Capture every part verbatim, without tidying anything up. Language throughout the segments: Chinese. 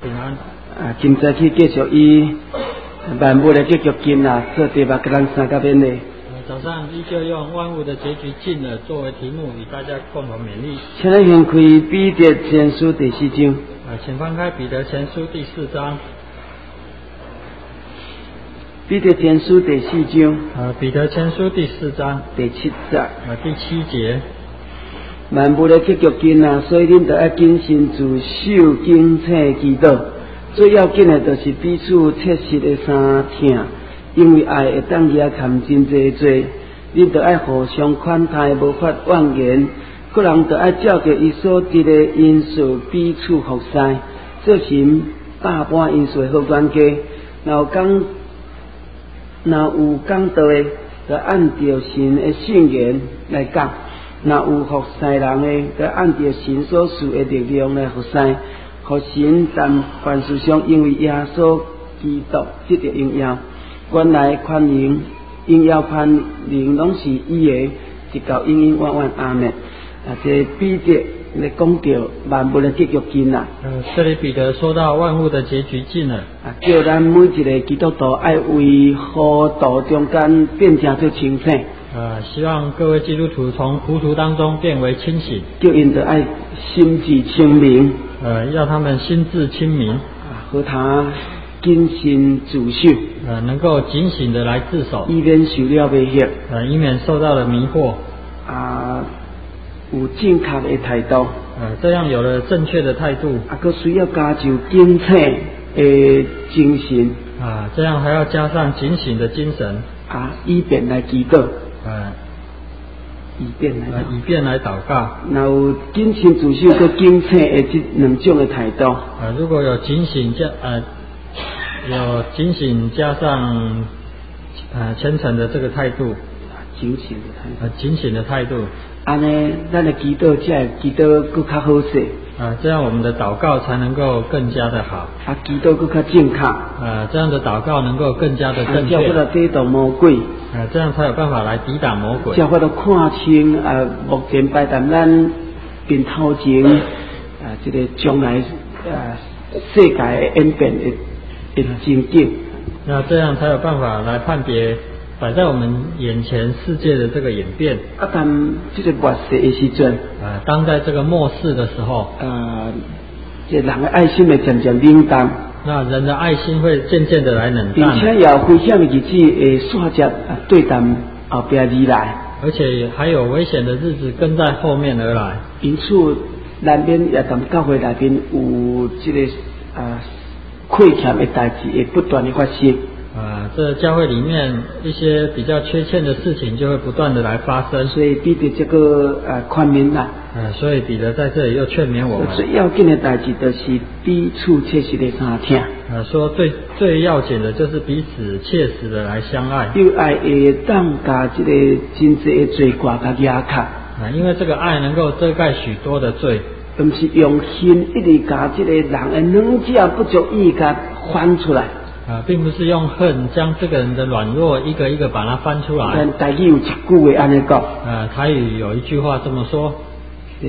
平安。 啊，今早去继续以万物的结局经啦，做题目给咱三个勉励。 早上依旧用万物的结局尽了作为题目，与大家共同勉励。 请咱先开彼得前书第四章。 啊，请翻开彼得前书第四章。 彼得前书第四章。 啊，彼得前书第四章第七节。啊， 第七节。 万物的结局经啊，所以恁得要谨慎自守，警醒祈祷。最要紧的，就是彼此切实的相听，因为爱会当野看真济罪。恁得要互相款待，无法妄言。个人得要照着伊所得的因素彼此服侍，做成百般因素的好管家。若有讲，若有讲道的，就按照神的圣言来讲。若有服侍人的，就按照神所赐的力量来服侍，互神在凡事上因为耶稣基督得到荣耀。原来宽容、荣耀、宽容拢是伊的，直到永永远远。阿们。啊，这彼得来讲到万物的结局尽啊。 呃，这里彼得说到万物的结局尽了。 啊，叫咱每一个基督徒爱为糊涂中间变成做清醒。 呃，希望各位基督徒从糊涂当中变为清醒， 叫因得爱心智清明， 呃，要他们心智清明， 啊，和他谨慎自守， 呃，能够警醒的来自守， 以免受了威胁， 呃，以免受到了迷惑， 啊，有正确的态度， 呃，这样有了正确的态度， 啊，佫需要加上警醒的精神， 啊，这样还要加上警醒的精神， 啊，以便来祈祷。 呃， 以便来， 呃，以便来祷告。 然后谨慎自守和警醒的这两种的态度。 呃，如果有警醒加呃有警醒加上呃虔诚的这个态度， 警醒的态度， 呃警醒的态度， 安尼咱的祈祷才会祈祷更较好势。 啊，这样我们的祷告才能够更加的好。 啊，祈祷更较正确。 呃，这样的祷告能够更加的正确。 啊，才有法度抵挡魔鬼。 呃，这样才有办法来抵挡魔鬼。 才有法度看清啊，目前摆在咱面头前啊，这个将来啊世界的演变的的情景。 那这样才有办法来判别摆在我们眼前世界的这个演变。 啊，但这个末世的时阵， 呃，当在这个末世的时候， 呃，这人的爱心会渐渐冷淡。 那人的爱心会渐渐的来冷淡， 并且有危险的日子会煞接啊对谈后边而来， 而且还有危险的日子跟在后面而来。 因此，难免也同教会内边有这个啊亏欠的代志会不断的发生。 啊，这教会里面一些比较缺欠的事情就会不断的来发生， 所以彼得这个呃劝勉啦， 呃，所以彼得在这里又劝勉我们， 最要紧的代志就是彼此切实的相听。 呃，说最最要紧的就是彼此切实的来相爱， 有爱会当加这个真济的罪过甲压卡。 啊，因为这个爱能够遮盖许多的罪， 不是用心一直甲这个人的软弱不足意甲翻出来。 啊，并不是用恨将这个人的软弱一个一个把它翻出来。 但台语有一句话安尼讲， 呃，台语有一句话这么说， 是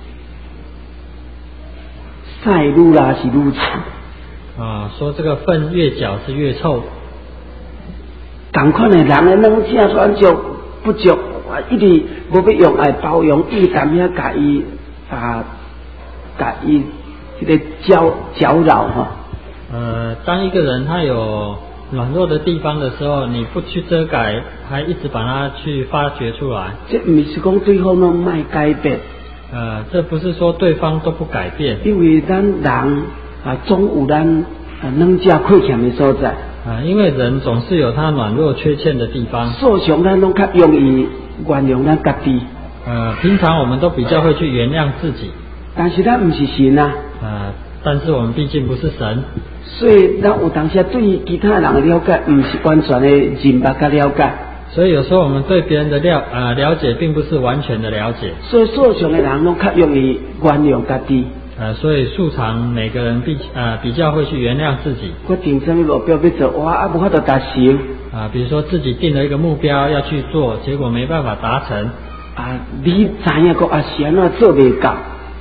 晒愈拉是愈臭。 啊，说这个粪越搅是越臭。 同款的人的软弱软弱不足，一直无要用爱包容，伊淡遐甲伊啊，甲伊这个搅搅扰哈。 呃，当一个人他有软弱的地方的时候，你不去遮盖，还一直把它去发掘出来， 这不是讲对方拢卖改变， 呃，这不是说对方都不改变， 因为咱人啊总有咱啊软弱亏欠的所在， 啊，因为人总是有他软弱缺陷的地方， 所想咱拢较容易原谅咱家己， 呃，平常我们都比较会去原谅自己， 但是咱不是神啊， 呃，但是我们毕竟不是神。 所以，咱有当时对其他人的了解，不是完全的认白甲了解。 所以有时候我们对别人的了呃了解，并不是完全的了解。 所以，所上的人拢较容易原谅家己。 呃，所以素常每个人比呃比较会去原谅自己。 我定什么目标要做，哇，啊无法度达成。 啊，比如说自己定了一个目标要去做，结果没办法达成。 啊，你知影个啊是安怎做未到？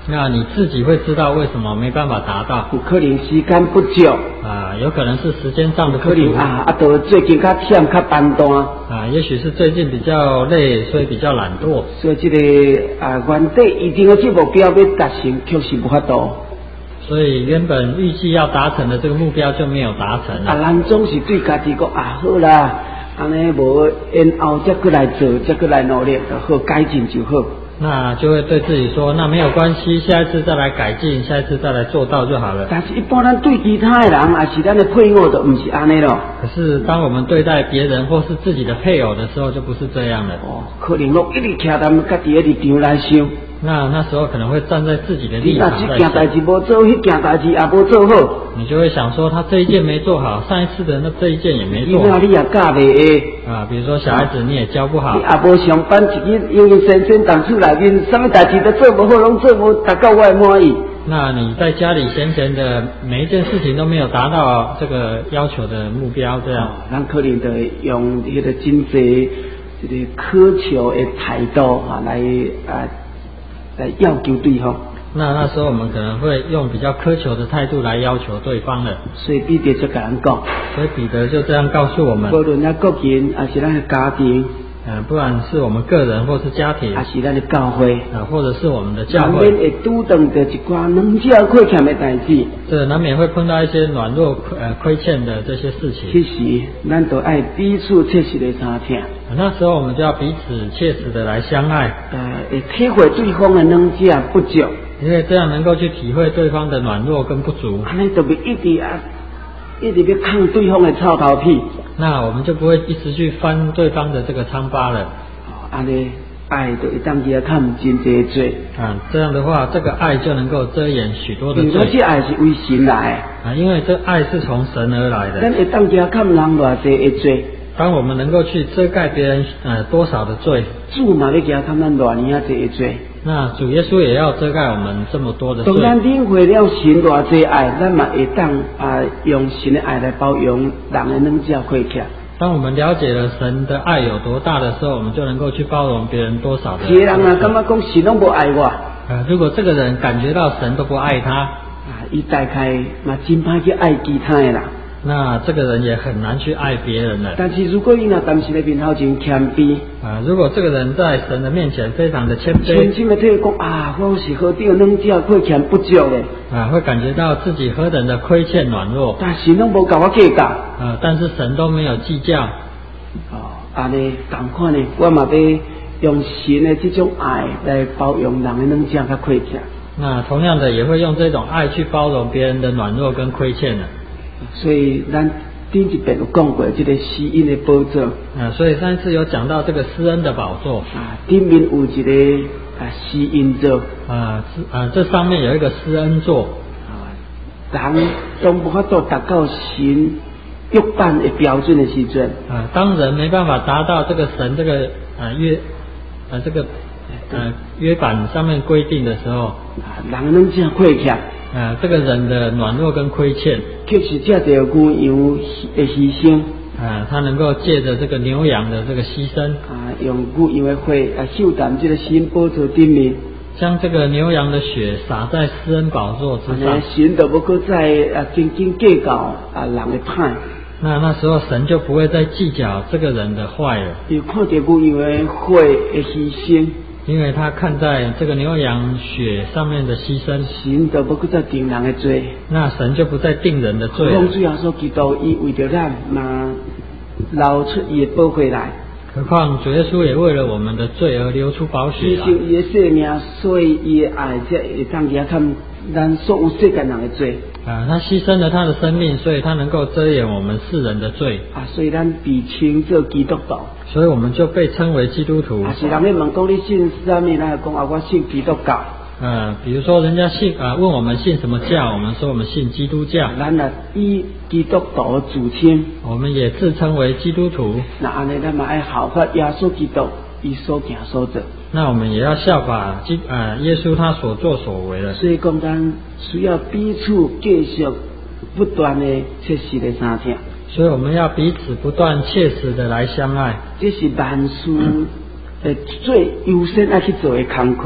那你自己会知道为什么没办法达到。 有可能时间不足啊，有可能是时间上的不足。 可能啊，啊，都最近较忝较烦单啊，也许是最近比较累，所以比较懒惰。 所以这个啊，原底一定要这目标要达成，确实无法度。 所以原本预计要达成的这个目标就没有达成了。 啊，人总是对家己讲啊，好啦，安尼无然后再过来做，再过来努力就好，改进就好。 那就会对自己说，那没有关系，下一次再来改进，下一次再来做到就好了。 但是一般咱对其他的人，也是咱的配偶，就不是安尼咯。 可是当我们对待别人或是自己的配偶的时候，就不是这样了。 哦，可能我一直徛咱们家己的立场来想。 那那时候可能会站在自己的立场在想。 这件代志无做，迄件代志也无做好。 你就会想说，他这一件没做好，上一次的那这一件也没做好。 那你也教袂会啊，比如说小孩子你也教不好。 你也无上班，一日因为先生当厝内面，什么代志都做不好，拢做无达到我的满意。 那你在家里闲闲的，每一件事情都没有达到这个要求的目标，这样。 咱、哦、可能就用迄个真济这个苛求的态度啊来啊。来要求对方， 那那时候我们可能会用比较苛求的态度来要求对方了。 所以彼得就跟人讲， 所以彼得就这样告诉我们， 无论咱个人还是咱的家庭， 呃，不管是我们个人或是家庭， 还是咱的教会， 呃，或者是我们的教会， 难免会拄到着一寡软弱亏欠的代志。 这难免会碰到一些软弱呃亏欠的这些事情。 其实，咱都爱彼此切实的相听。 那时候我们就要彼此切实的来相爱， 呃，会体会对方的软弱不足， 因为这样能够去体会对方的软弱跟不足。 安尼就别一直啊，一直要抗对方的臭头皮。 那我们就不会一直去翻对方的这个疮疤了。 安尼爱就会当去看真济罪。 啊，这样的话，这个爱就能够遮掩许多的罪。 因为这爱是为神来啊，因为这爱是从神而来的。 咱会当去看人偌济的罪。 当我们能够去遮盖别人呃多少的罪， 主嘛要惊看咱偌尼啊济的罪。 那主耶稣也要遮盖我们这么多的罪。 当咱领会了神偌济爱，咱嘛会当啊用神的爱来包容人的软弱亏欠。 当我们了解了神的爱有多大的时候，我们就能够去包容别人多少的。 一个人啊，感觉讲神拢无爱我。 呃，如果这个人感觉到神都不爱他， 啊，伊大概嘛真歹去爱其他的人。 那这个人也很难去爱别人了。 但是如果伊若当时的面头前谦卑， 啊，如果这个人在神的面前非常的谦卑， 真心的对讲啊，我是何等软弱亏欠不足的， 啊，会感觉到自己何等的亏欠软弱， 但神拢无甲我计较， 啊，但是神都没有计较。 哦，安尼同款呢，我嘛要用神的这种爱来包容人的软弱甲亏欠。 那同样的，也会用这种爱去包容别人的软弱跟亏欠的。 所以咱顶一遍有讲过这个施恩的宝座， 啊，所以上一次有讲到这个施恩的宝座啊，顶面有一个啊施恩座， 啊，啊，这上面有一个施恩座， 啊，人当无法度达到神约版的标准的时阵， 啊，当人没办法达到这个神这个啊约啊这个呃约版上面规定的时候， 啊，人能这样亏欠。 啊，这个人的软弱跟亏欠， 确实借着牛羊的牺牲， 啊，他能够借着这个牛羊的这个牺牲， 啊，用牛羊的血啊，秀淡这个施恩宝座顶面， 将这个牛羊的血洒在施恩宝座之上， 神就不够再啊，斤斤计较啊人的歹。 那那时候神就不会再计较这个人的坏了， 有看到牛羊的血的牺牲。 因为他看在这个牛羊血上面的牺牲， 神就不够再定人的罪， 那神就不再定人的罪了。 何况主耶稣基督伊为着咱嘛流出伊的宝血来。 何况主耶稣也为了我们的罪而流出宝血来， 牺牲伊的生命，所以伊的爱才会当去看咱所有世间人的罪。 啊，他牺牲了他的生命，所以他能够遮掩我们世人的罪。 啊，所以咱被称作基督徒。 所以我们就被称为基督徒。 啊，是人咧问讲你信啥物？咱讲啊，我信基督教。 呃，比如说人家信啊、呃，问我们信什么教，我们说我们信基督教。 咱啊以基督徒自称， 我们也自称为基督徒。 那安尼咱嘛爱效法耶稣基督伊所行所做。 那我们也要效法基啊、呃、耶稣他所作所为的。 所以讲咱需要彼此继续不断的切实的相听。 所以我们要彼此不断切实的来相爱。 这是万事呃最优先要去做的工作。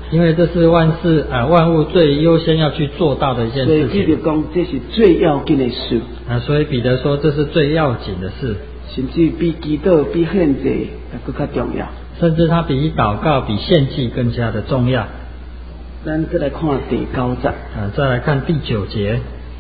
因为这是万事啊、呃、万物最优先要去做到的一件事情。 所以彼得讲，这是最要紧的事。 啊，所以彼得说这是最要紧的事， 甚至比祈祷、比献祭更加重要。 甚至它比祷告、比献祭更加的重要。 咱再来看第九节。 啊，再来看第九节。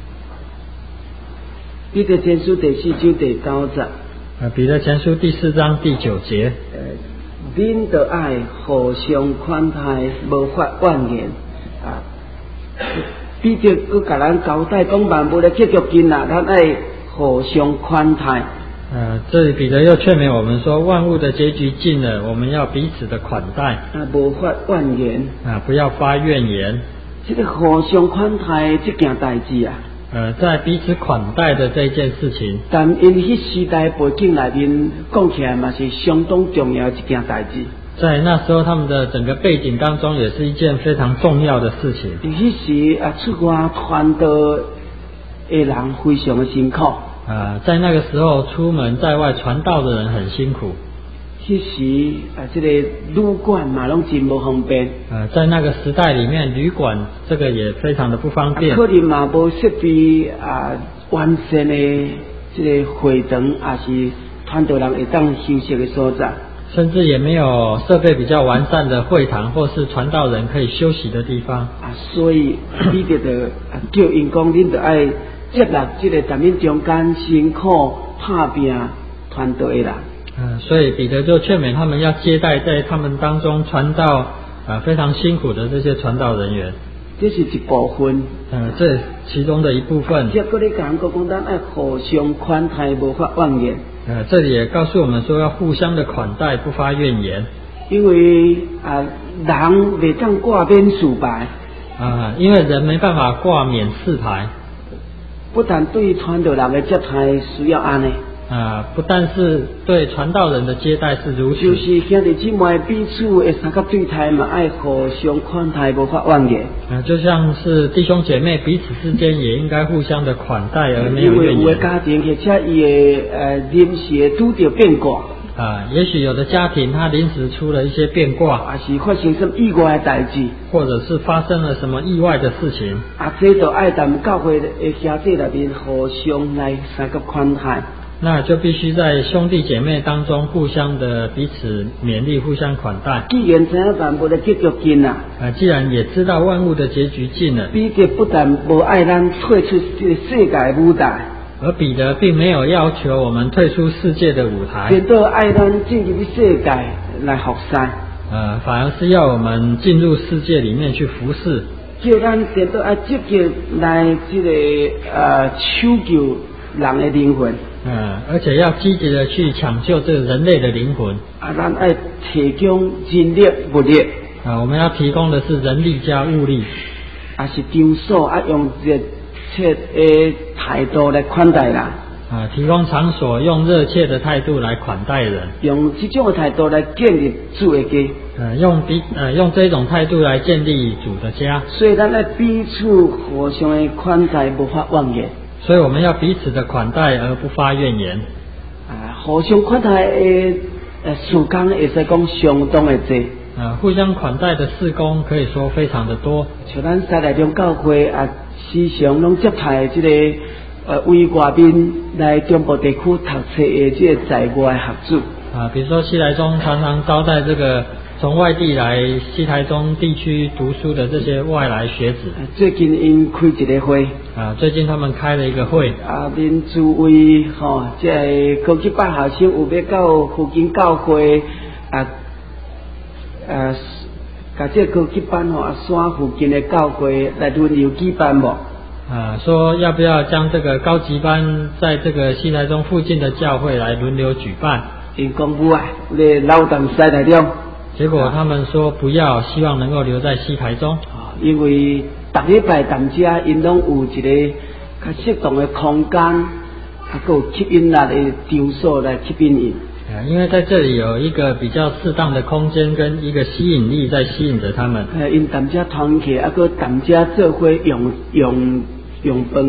彼得前书第四章第九节。 啊，彼得前书第四章第九节。 呃，恁着爱互相款待，无法怨言啊。彼得佮甲咱交代讲，万物的结局近啦，咱爱互相款待。 呃，这里彼得又劝勉我们说，万物的结局近了，我们要彼此的款待。 啊，无法怨言啊，不要发怨言。 这个互相款待这件代志啊， 呃，在彼此款待的这件事情， 但因迄时代背景内面讲起来嘛是相当重要一件代志。 在那时候他们的整个背景当中，也是一件非常重要的事情。 伫迄时啊，出外传道的人非常的辛苦。 啊，在那个时候出门在外传道的人很辛苦。 迄时啊，这个旅馆嘛拢真无方便。 呃，在那个时代里面，旅馆这个也非常的不方便。 啊、可能嘛无设备啊完善的这个会堂，也是传道人会当休息的所在。 甚至也没有设备比较完善的会堂，或是传道人可以休息的地方。 啊，所以彼得就叫因讲，恁就爱接纳这个在恁中间辛苦打拼传道的人。 嗯，所以彼得就劝勉他们要接待在他们当中传道呃非常辛苦的这些传道人员。 这是一部分。 嗯，这其中的一部分。 结果你讲讲，咱爱互相款待，无法怨言。 呃，这里也告诉我们说，要互相的款待，不发怨言。 因为啊，人未当挂免事牌。 啊，因为人没办法挂免事牌。 不但对传道人的接待需要安尼。 啊，不但是对传道人的接待是如此， 就是兄弟姊妹彼此的三个对待嘛，爱互相款待，无法怨言。 啊，就像是弟兄姐妹彼此之间也应该互相的款待，而没有怨言。 因为有的家庭或者伊的呃临时拄到变卦。 啊，也许有的家庭他临时出了一些变卦， 还是发生什么意外的代志， 或者是发生了什么意外的事情。 啊，这就爱咱们教会的兄弟内面互相来三个款待。 那就必须在兄弟姐妹当中互相的彼此勉励，互相款待。 既然知影万物的结局近啦， 啊，既然也知道万物的结局近了， 彼得不但无爱咱退出这个世界舞台， 而彼得并没有要求我们退出世界的舞台， 反倒爱咱进入世界来服侍。 呃，反而是要我们进入世界里面去服侍， 叫咱反倒爱积极来这个呃抢救人的灵魂。 嗯，而且要积极的去抢救这个人类的灵魂。 啊，咱爱提供人力物力。 啊，我们要提供的是人力加物力。 啊，是场所啊，用热切的态度来款待人。 啊，提供场所，用热切的态度来款待人。 用这种的态度来建立主的家。 呃，用彼呃用这种态度来建立主的家。 所以咱爱彼此互相的款待，无法怨言。 所以我们要彼此的款待而不发怨言。 啊，互相款待的呃事工会使讲相当的多。 啊，互相款待的事工可以说非常的多。 像咱西来中教会啊，时常拢接待这个呃为外面来中部地区读册的这个在外学子。 啊，比如说西来中常常招待这个从外地来西台中地区读书的这些外来学子。 最近因开一个会。 啊，最近他们开了一个会。 啊，恁诸位吼，即个高级班学生有要到附近教会啊，呃，甲这高级班吼啊，山附近的教会来轮流举办无？ 啊，说要不要将这个高级班在这个西台中附近的教会来轮流举办？ 因讲不啊，咧老当西台中。 结果他们说不要，希望能够留在西台中。 啊，因为逐礼拜当家因拢有一个较适当的空间，啊，有吸引力的场所来吸引因。 啊，因为在这里有一个比较适当的空间跟一个吸引力在吸引着他们。 呃，因当家团契，啊，个当家做伙用用用饭啊。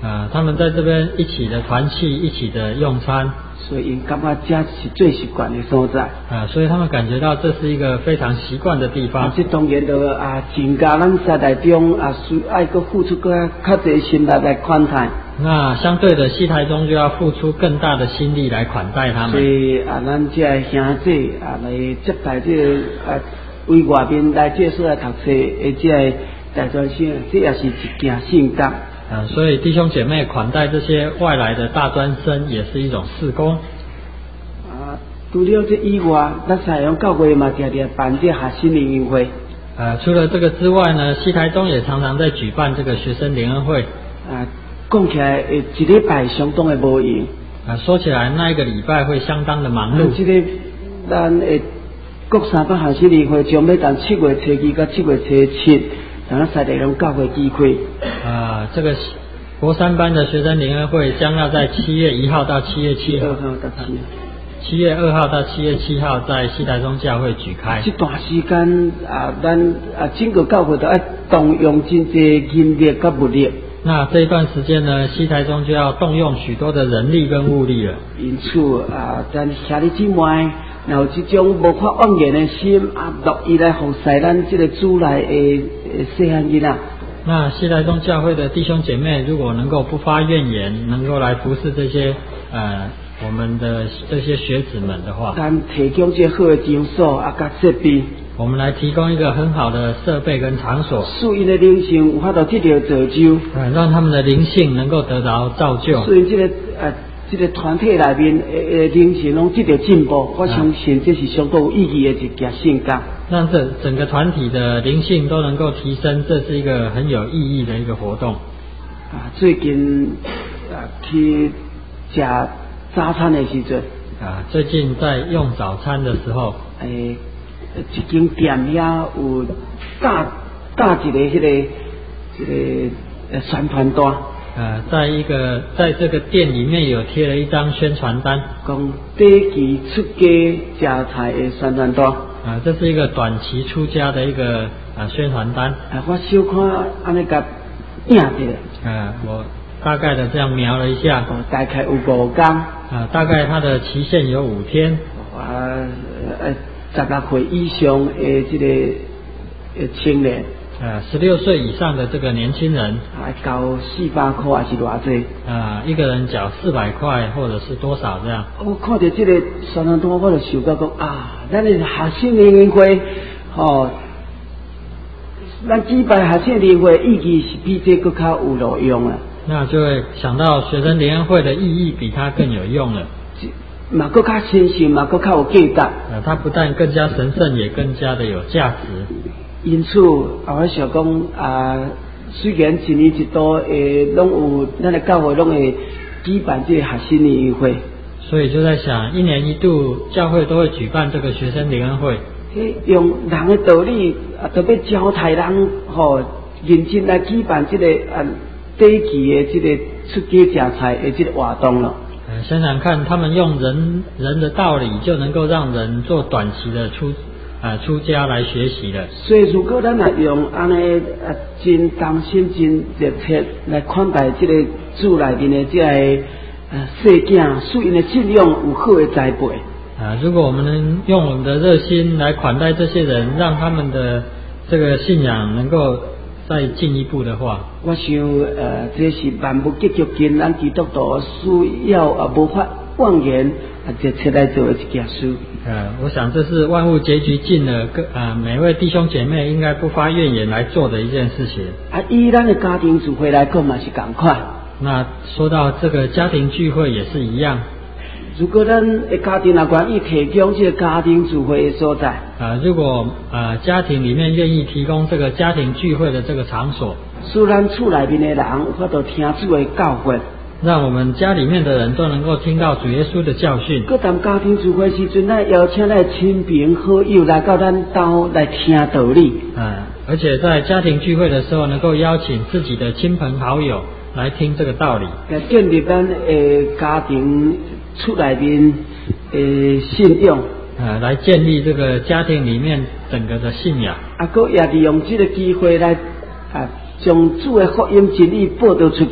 呃，他们在这边一起的团契，一起的用餐， 所以因感觉这是最习惯的所在。 啊，所以他们感觉到这是一个非常习惯的地方。 啊，这当然就啊，增加咱世代中啊，需爱个付出个较侪心力来款待。 那相对的，西台中就要付出更大的心力来款待他们。 所以啊，咱这兄弟啊来接待这个啊，为外面来这所来读册的这个大专生，这也是一件圣工。 啊，所以弟兄姐妹款待这些外来的大专生，也是一种事工。 啊，除了这以外，咱西洋教会嘛，常常办这学生联谊会。 呃，除了这个之外呢，西台中也常常在举办这个学生联恩会。 啊，讲起来，诶，一礼拜相当的无闲。 啊，说起来，那一个礼拜会相当的忙碌。 啊，这个咱诶国三班学生联谊会将要从七月初二到七月初七，让咱西台中教会举开。 啊，这个国三班的学生联恩会将要在七月一号到七月七号。 二号到七。 七月二号到七月七号在西台中教会举开。 这段时间啊，咱啊整个教会都要动用真侪人力甲物力。 那这一段时间呢，西台中就要动用许多的人力跟物力了。 因此啊，咱兄弟姊妹，然后这种无法妄言的心啊，乐意来服侍咱这个主内的细汉囡仔。 那西台中教会的弟兄姐妹，如果能够不发怨言，能够来服侍这些呃我们的这些学子们的话， 咱提供这好的场所啊，甲设备， 我们来提供一个很好的设备跟场所， 使因的灵性有法度得到造就， 呃，让他们的灵性能够得到造就， 所以这个呃这个团体内面诶灵性拢得到进步，我相信这是相当有意义的一件圣工。 让这整个团体的灵性都能够提升，这是一个很有意义的一个活动。 啊，最近啊去食早餐的时阵， 啊，最近在用早餐的时候， 诶，一间店遐有搭搭一个迄、那个一、那个呃宣传单。 呃，在一个在这个店里面有贴了一张宣传单， 讲短期出家食菜的宣传单。 啊，这是一个短期出家的一个啊宣传单。 啊，我小看安尼甲印着。 啊，我大概的这样描了一下。 哦，大概有五天。 啊，大概它的期限有五天。 啊，呃，十六岁以上的这个呃青年。 呃，十六岁以上的这个年轻人， 啊，交四百块还是偌济？ 啊，一个人缴四百块或者是多少这样？ 我看到这个宣传单，我就想到讲啊，咱的学生联谊会，吼，咱举办学生联谊会意义是比这更较有路用啊。 那就会想到学生联谊会的意义比它更有用了。 嘛，更较神圣，嘛，更较有价值。 呃，它不但更加神圣，也更加的有价值。 因此，啊，我想讲啊，虽然一年一度诶，拢有咱的教会拢会举办这个学生联谊会， 所以就在想，一年一度教会都会举办这个学生联恩会。 诶，用人的道理啊，特别教台人吼、哦，认真来举办这个啊短期的这个出家食菜的这个活动咯。 呃，想想看，他们用人人的道理，就能够让人做短期的出。啊，出家来学习的。 所以，如果咱也用安尼啊，真当心、真热切来款待这个主内面的这个呃细囝，使因的信仰有好的栽培。 啊，如果我们能用我们的热心来款待这些人，让他们的这个信仰能够再进一步的话， 我想呃，这是万物结局间，咱基督徒需要啊无法妄言啊，热切来做的一件事。 呃，我想这是万物结局尽了，各啊每位弟兄姐妹应该不发怨言来做的一件事情。 啊，以咱的家庭聚会来讲嘛是同款。 那说到这个家庭聚会也是一样。 如果咱的家庭也愿意提供这个家庭聚会的所在， 啊，如果呃家庭里面愿意提供这个家庭聚会的这个场所， 使咱厝内面的人有法度听主的教诲。 让我们家里面的人都能够听到主耶稣的教训。 各当家庭聚会时阵，咱邀请咱亲朋好友来到咱兜来听道理。 啊，而且在家庭聚会的时候，能够邀请自己的亲朋好友来听这个道理， 来建立咱诶家庭厝内面诶信仰。 呃，来建立这个家庭里面整个的信仰。 啊，佮也利用这个机会来啊，将主的福音真理报道出去。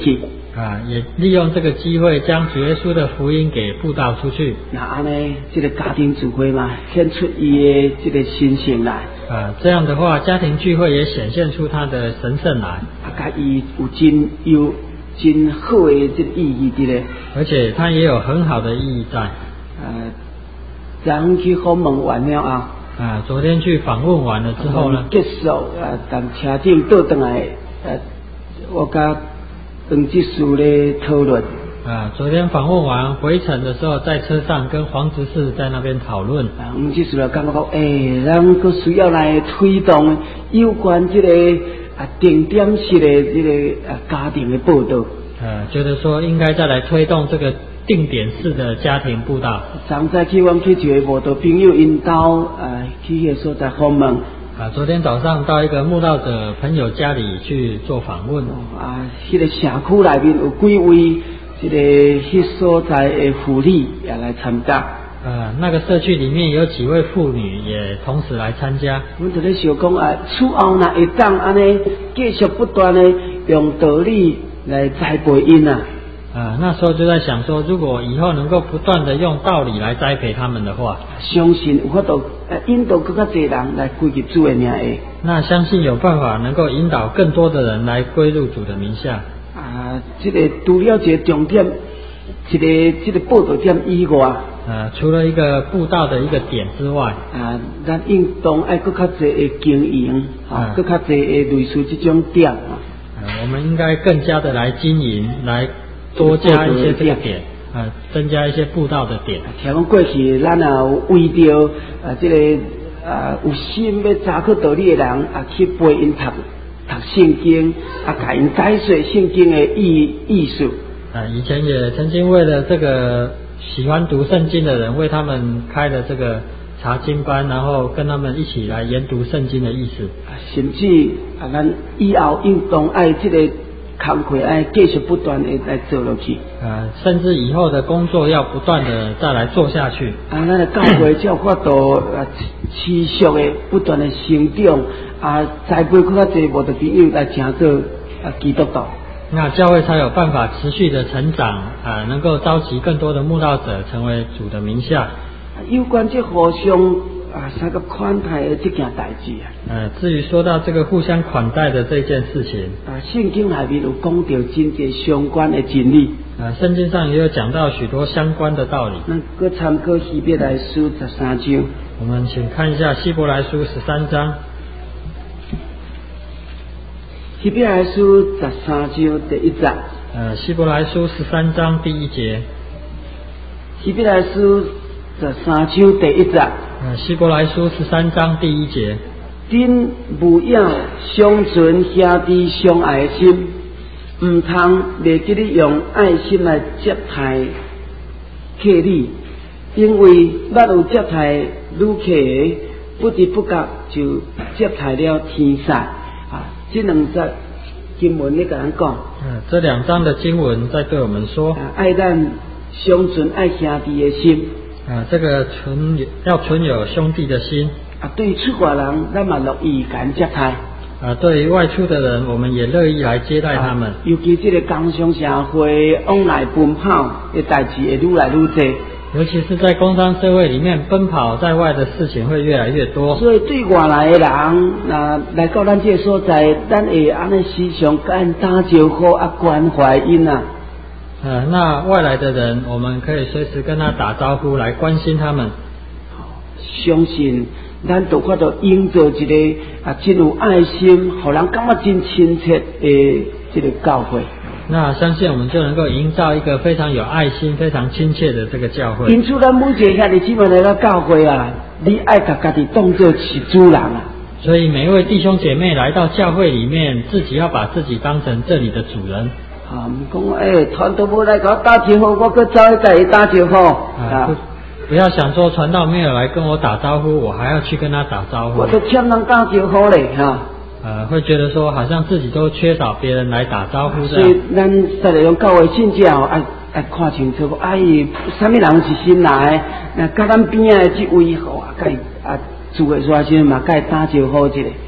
啊，也利用这个机会将主耶稣的福音给布道出去。 那安尼，这个家庭聚会嘛，显出伊的这个神性来。 啊，这样的话，家庭聚会也显现出它的神圣来。 啊，甲伊有真有真好的这个意义伫咧。 而且它也有很好的意义在。 呃，咱去访问完了啊。 啊，昨天去访问完了之后呢， 结束啊，等车顶倒转来，呃，我甲黄执事咧讨论。 啊，昨天访问完回程的时候，在车上跟黄执事在那边讨论。 啊，黄执事就感觉讲，诶、欸，咱佫需要来推动有关这个啊定点式的这个啊家庭的报道。 呃，觉得说应该再来推动这个定点式的家庭布道。 上早起我们去一个慕道朋友因家，呃，去迄个所在访问。 啊，昨天早上到一个慕道者朋友家里去做访问。 啊，迄、那个社区内面有几位这个迄所在的妇女也来参加。 呃，那个社区里面有几位妇女也同时来参加。 我们就在想讲啊，此后若会当安尼继续不断的用道理来栽培因啊。 呃，那时候就在想说，如果以后能够不断的用道理来栽培他们的话， 相信有法度呃引导更加多人来归入主的名下。 那相信有办法能够引导更多的人来归入主的名下。 啊，这个除了一个重点，一个这个报道点以外， 呃，除了一个布道的一个点之外， 啊，咱应当爱更较多的经营，啊，更较多的类似这种点啊。 呃，我们应该更加的来经营，来多加一些这个点，呃，增加一些布道的点。 听讲过去，咱也有为着啊，这个啊有心要查考道理的人啊，去陪因读读圣经，啊，甲因解说圣经的意意思。 啊，以前也曾经为了这个喜欢读圣经的人，为他们开了这个查经班，然后跟他们一起来研读圣经的意思。 啊，甚至啊，咱以后应当爱这个工课爱继续不断的来做落去。 呃，甚至以后的工作要不断的再来做下去。 啊，咱的教会才有法度啊持续的不断的成长，啊，栽培更加多无的朋友来成做啊基督徒。 那教会才有办法持续的成长，啊、呃，能够召集更多的慕道者成为主的名下。 有关这互相啊三个款待的这件代志啊。 呃，至于说到这个互相款待的这件事情， 啊，圣经内面有讲到真济相关的真理。 啊，圣经上也有讲到许多相关的道理。 咱搁参考希伯来书十三章。 我们请看一下希伯来书十三章。 希伯来书十三章第一节。 呃，希伯来书十三章第一节。 希伯来书十三章第一节。 呃，希伯来书十三章第一节。 恁务要相存兄弟相爱的心，唔通袂记你用爱心来接待客你，因为捌有接待旅客的，不知不觉就接待了天使。啊，这两节经文咧甲咱讲。 嗯，这两章的经文在对我们说， 啊，爱咱相存爱兄弟的心。 啊，这个存要存有兄弟的心。 啊，对于出外人，咱嘛乐意敢接待。 啊，对于外出的人，我们也乐意来接待他们。啊、 尤其这个工商社会往来奔跑的代志会愈来愈多。 尤其是在工商社会里面，奔跑在外的事情会越来越多。 所以对外来的人，那来到咱这个所在，咱会安尼时常甲因打招呼啊，关怀因啊。 呃，那外来的人，我们可以随时跟他打招呼，来关心他们。 相信咱就法度营造一个啊真有爱心，互人感觉真亲切的这个教会。 那相信我们就能够营造一个非常有爱心、非常亲切的这个教会。 因此，咱每一个兄弟姊妹来到教会啊，你爱把家己当作是主人啊。 所以每一位弟兄姐妹来到教会里面，自己要把自己当成这里的主人。 啊，唔讲诶，传道无来甲我打招呼，我搁走去甲伊打招呼啊。不, 不要想说传道没有来跟我打招呼，我还要去跟他打招呼。 我都欠人打招呼嘞，哈。 呃，会觉得说好像自己都缺少别人来打招呼。 所以咱在来用教会信者哦，爱爱看清楚，哎，什么人是新来？那甲咱边仔这位吼，甲伊啊，住的说先嘛，甲伊打招呼一下。 啊，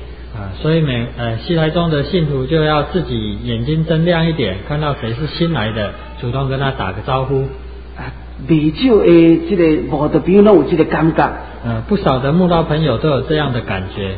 啊，所以每呃西台中的信徒就要自己眼睛睁亮一点，看到谁是新来的，主动跟他打个招呼。 啊，未少的这个慕道朋友拢有这个感觉。 呃，不少的慕道朋友都有这样的感觉。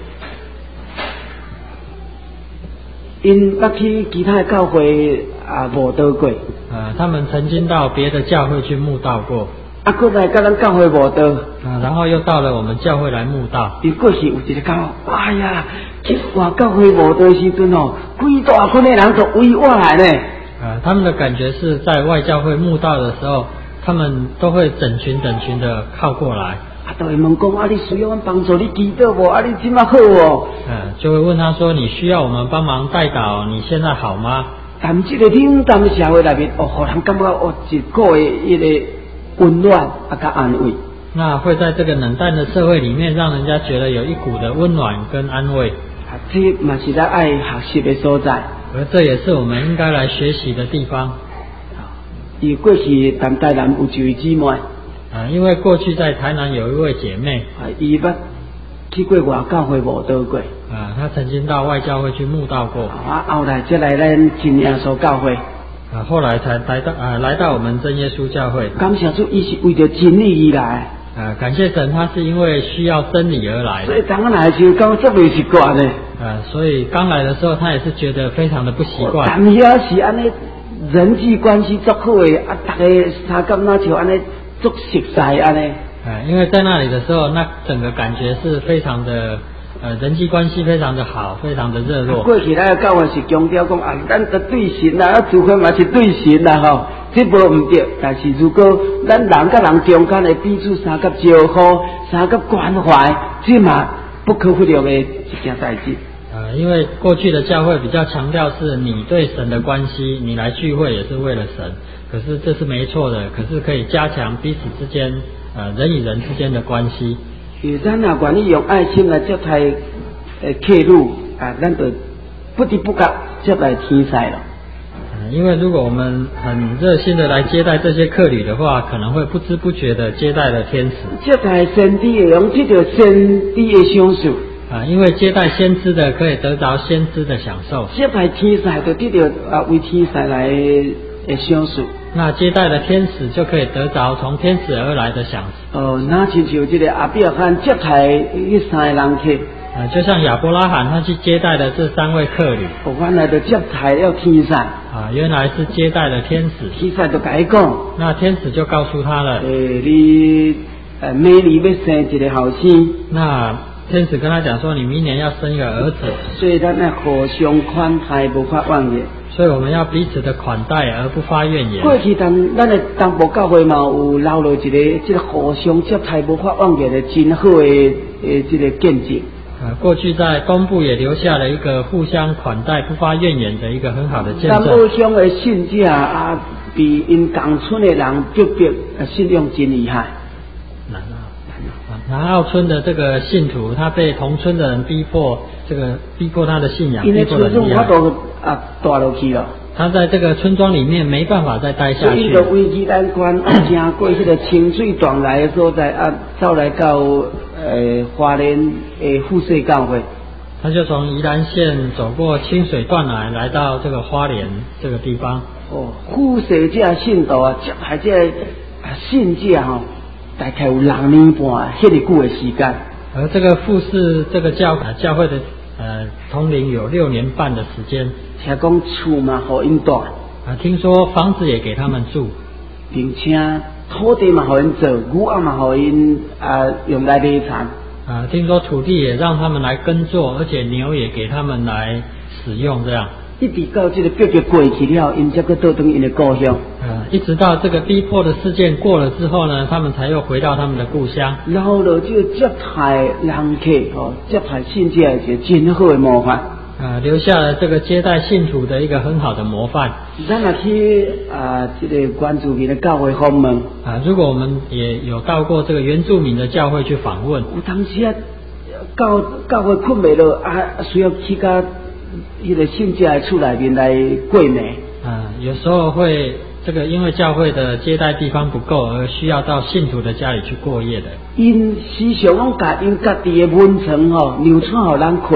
因捌去其他的教会啊慕道过。 呃，他们曾经到别的教会去慕道过。 啊，过来甲咱教会慕道。 啊，然后又到了我们教会来慕道。 因过去有一个讲，哎呀，去外教会慕道的时阵哦，几大群的人都围我来呢。 呃，他们的感觉是在外教会慕道的时候，他们都会整群整群的靠过来。 啊，都会问讲，啊，你需要我帮助你祈祷无？啊，你今仔好哦？ 呃，就会问他说，你需要我们帮忙代祷？你现在好吗？ 但这个冷淡的社会内面，哦，互人感觉哦，一个的一个温暖啊，甲安慰。 那会在这个冷淡的社会里面，让人家觉得有一股的温暖跟安慰。 啊，这嘛是咱爱学习的所在。 而这也是我们应该来学习的地方。 伊过去咱台南有一位姊妹。 啊，因为过去在台南有一位姐妹。 啊，伊捌去过外教会慕道过。 啊，她曾经到外教会去慕道过。 啊，后来才来咱真耶稣教会。 啊，后来才来到啊，来到我们真耶稣教会。 感谢主，伊是为着真理而来。 啊，感谢神，他是因为需要真理而来的。 所以当来的时候，感觉这未习惯呢。 啊，所以刚来的时候，他也是觉得非常的不习惯。 但也是安尼人际关系足好的，啊，大家三甲那像安尼足熟悉安尼。 啊，因为在那里的时候，那整个感觉是非常的。呃，人际关系非常的好，非常的热络。 过去咱的教会是强调讲啊，咱得对神啊，除非嘛是对神啦吼，这无唔对。但是如果咱人甲人中间的彼此三甲招呼、三甲关怀，这嘛不可忽略的一件代志。 呃，因为过去的教会比较强调是你对神的关系，你来聚会也是为了神，可是这是没错的，可是可以加强彼此之间呃人与人之间的关系。 因为咱若愿意用爱心来接待呃客路啊，咱就不知不觉接待天使了。 嗯，因为如果我们很热心的来接待这些客旅的话，可能会不知不觉的接待了天使。 接待先知的用这个先知的享受。 啊，因为接待先知的可以得着先知的享受。 接待天使就得到啊为天使来的享受。 那接待了天使就可以得着从天使而来的享受。 哦，那亲像这个阿伯罕接待迄三个人客。 呃，就像亚伯拉罕他去接待了这三位客旅。 哦，原来就接待了天使。 啊，原来是接待了天使。 天使就甲伊讲。 那天使就告诉他了。 诶，你呃明年要生一个后生。 那天使跟他讲说，你明年要生一个儿子。 所以咱要互相款待，无法忘记。 所以我们要彼此的款待而不发怨言。 过去咱咱的东部教会嘛有留落一个这个互相接待无法忘记的真好的诶这个见证。 呃，过去在东部也留下了一个互相款待不发怨言的一个很好的见证。 南部乡的信者啊，比因同村的人特别信仰真厉害。 南澳，南澳村的这个信徒，他被同村的人逼迫，这个逼迫他的信仰，逼迫的厉害。因为村庄他都啊大落去了。 他在这个村庄里面没办法再待下去。 所以就危机难关，经过这个清水断来的所在啊，走来到呃花莲诶富社教会。 他就从宜兰县走过清水断来，来到这个花莲这个地方。 哦，富社这信徒啊，接待这信者吼。大概有六年半，迄么久的时间。 而这个富士这个教教会的呃统领有六年半的时间。 听讲厝嘛，互因住。 啊，听说房子也给他们住， 并且土地嘛，互因做，牛啊嘛，互因啊用来买产。 啊，听说土地也让他们来耕作，而且牛也给他们来使用，这样。 一直到这个逼迫过去了，因才个倒转因的故乡。 啊，一直到这个逼迫的事件过了之后呢，他们才又回到他们的故乡。 然后呢，这个接待人客哦，接待信者是真好的模范。 啊，留下了这个接待信徒的一个很好的模范。 咱若去啊，这个原住民的教会访问啊，如果我们也有到过这个原住民的教会去访问， 有当时啊，教教会困袂落啊，需要去到一个信者的厝内面来过暝。 啊，有时候会这个因为教会的接待地方不够，而需要到信徒的家里去过夜的。 因时常拢甲因家己的温床吼，牛床互咱困。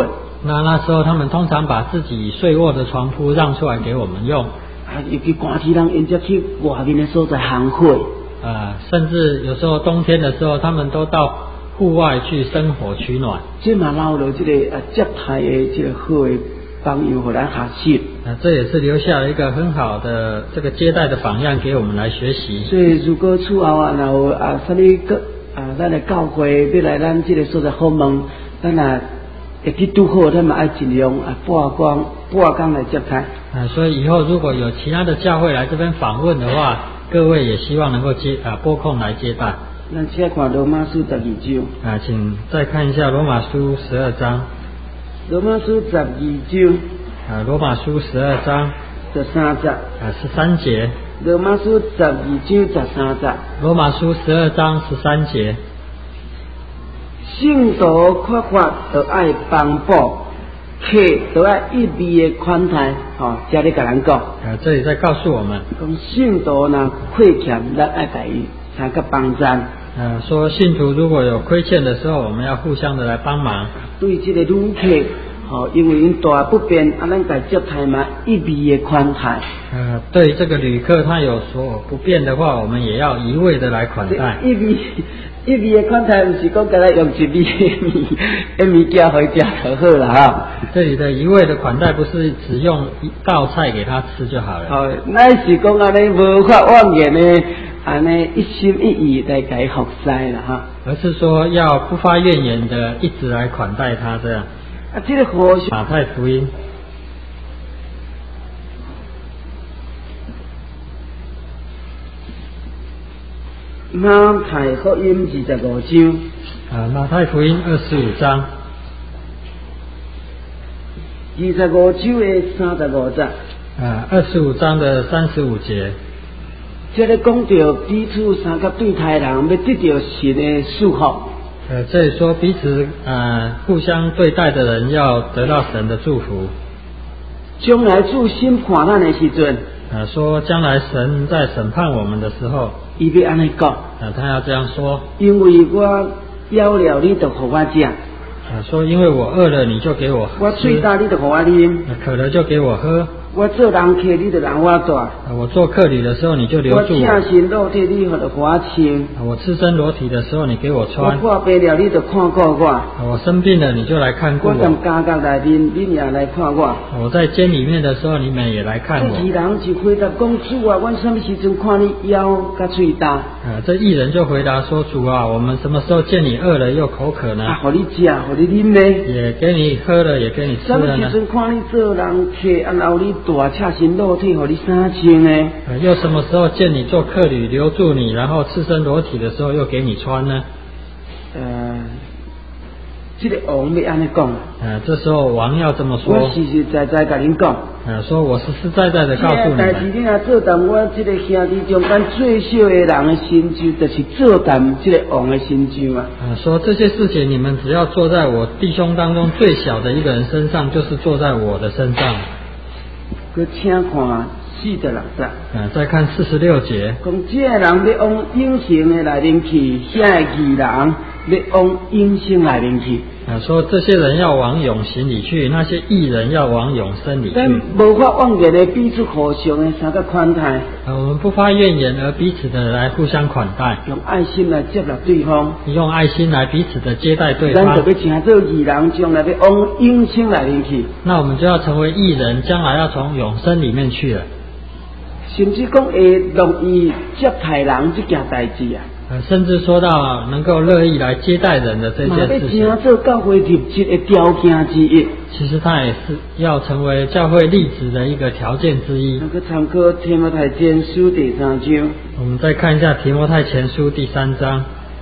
那那时候他们通常把自己睡卧的床铺让出来给我们用。 啊，尤其寒天人，因则去外面的所在行火。 呃，甚至有时候冬天的时候，他们都到户外去生火取暖。 这嘛留了这个啊接待的这个好的榜样，互咱学习。 啊，这也是留下了一个很好的这个接待的榜样给我们来学习。 所以如果厝后啊，然后啊，啥物个啊，咱的教会要来咱这个所在访问，咱啊会去拄好，咱嘛爱尽量啊半光半工来接待。 啊，所以以后如果有其他的教会来这边访问的话，各位也希望能够接啊拨空来接待。 咱先看罗马书十二章。 啊，请再看一下罗马书十二章。 罗马书十二章。 啊，罗马书十二章。 十三节。 啊，十三节。 罗马书十二章十三节。 罗马书十二章十三节。 圣徒缺乏就爱帮补，客就爱一味的款待，吼、哦，这里甲咱讲。 啊，这里在告诉我们， 讲圣徒若亏欠，咱爱甲伊参个帮赞。 呃，说信徒如果有亏欠的时候，我们要互相的来帮忙。 对这个旅客，吼、哦，因为因大不便，啊，咱甲接待嘛，一味的款待。 呃，对这个旅客他有所不便的话，我们也要一味的来款待。 一味一味的款待，不是讲甲咱用一味的物的物件互伊食就好啦哈。 这里的一味的款待，不是只用一道菜给他吃就好了。 哦，那是讲安尼无法妄言的。安尼一心一意来给他服侍啦哈， 而是说要不发怨言的，一直来款待他这样。 啊，这个和马太福音， 马太福音二十五章。 啊，马太福音二十五章。 二十五章的三十五节。 啊，二十五章的三十五节。 这里讲到彼此三个对待人，要得到神的祝福。 呃，这里说彼此呃互相对待的人要得到神的祝福。 将来主审判咱的时阵， 呃，说将来神在审判我们的时候， 伊要安尼讲。 呃，他要这样说。 因为我枵了，你就互我食。 呃，说因为我饿了，你就给我吃。 我醉大，你就互我啉。 渴了就给我喝。 我做人客，你就让我住。 我做客旅的时候，你就留住我。 我赤身裸体，你互我穿。 我赤身裸体的时候，你给我穿。 我破病了，你就看顾我。 我生病了，你就来看顾我。 我在监狱内面，你也来看我。 我在监里面的时候，你们也来看我。 这义人就回答讲：主啊，我什么时阵看你腰甲嘴大？ 啊，这义人就回答说：主啊，我们什么时候见你饿了又口渴呢？ 啊，互你食，互你啉呢？ 也给你喝了，也给你吃了呢。 什么时阵看你做人客，然后你大赤身裸体，互你衫穿呢？ 呃，又什么时候见你做客旅，留住你，然后赤身裸体的时候又给你穿呢？ 呃，这个王要安尼讲。 呃，这时候王要这么说。 我实实在在甲您讲。 呃，说我实实在在的告诉你们。 但是你若做淡我这个兄弟中间最小的人的成就，就是做淡这个王的成就嘛。 呃，说这些事情，你们只要坐在我弟兄当中最小的一个人身上，就是坐在我的身上。 佮请看四十六节。 呃，再看四十六节。 讲这个人要往永生的内面去，遐个义人要往永生内面去。 啊，说这些人要往永刑里去，那些义人要往永生里去。 但无法忘记的彼此互相的三个款待。 呃，我们不发怨言，而彼此的来互相款待， 用爱心来接纳对方， 用爱心来彼此的接待对方。 咱就要成做义人，将来要往永生内面去。 那我们就要成为义人，将来要从永生里面去了。 甚至讲会乐意接待人这件代志啊。 呃，甚至说到能够乐意来接待人的这件事情， 嘛要做教会立志的条件之一。 其实它也是要成为教会立志的一个条件之一。 那个参考提摩太前书第三章。 我们再看一下提摩太前书第三章。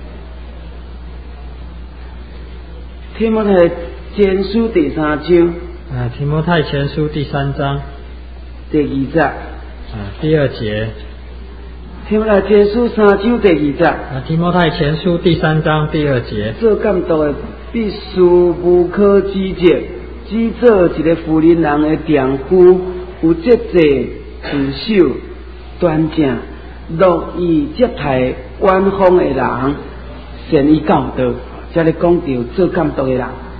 提摩太前书第三章。 啊，提摩太前书第三章第二节。 啊，第二节。 提摩太前书三章第二节。 啊，提摩太前书第三章第二节。 做监督的必须无可指责，只做一个妇人人的丈夫，有节制、自守、端正，乐意接待远方的人，善于教导。这里讲到做监督的人。